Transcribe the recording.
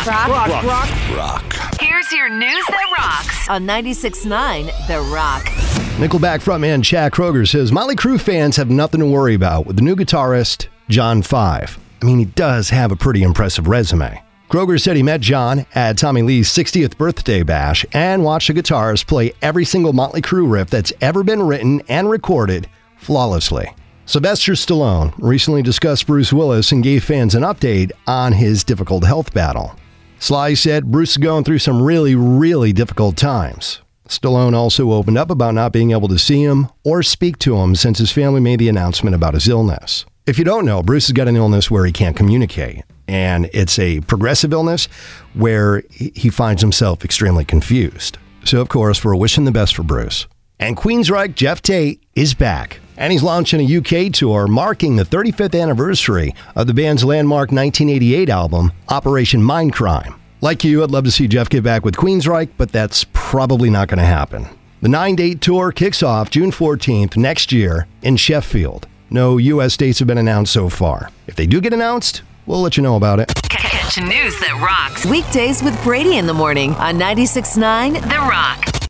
Rock. Here's your news that rocks on 96.9 The Rock. Nickelback frontman Chad Kroeger says Motley Crue fans have nothing to worry about with the new guitarist, John Five. I mean, he does have a pretty impressive resume. Kroeger said he met John at Tommy Lee's 60th birthday bash and watched the guitarist play every single Motley Crue riff that's ever been written and recorded flawlessly. Sylvester Stallone recently discussed Bruce Willis and gave fans an update on his difficult health battle. Sly said Bruce is going through some really difficult times. Stallone also opened up about not being able to see him or speak to him since his family made the announcement about his illness. If you don't know, Bruce has got an illness where he can't communicate, and it's a progressive illness where he finds himself extremely confused. So, of course, we're wishing the best for Bruce. And Queensryche Geoff Tate is back, and he's launching a UK tour marking the 35th anniversary of the band's landmark 1988 album, Operation Mindcrime. Like you, I'd love to see Geoff get back with Queensryche, but that's probably not going to happen. The 9-date tour kicks off June 14th next year in Sheffield. No U.S. dates have been announced so far. If they do get announced, we'll let you know about it. Catch news that rocks weekdays with Brady in the morning on 96.9 The Rock.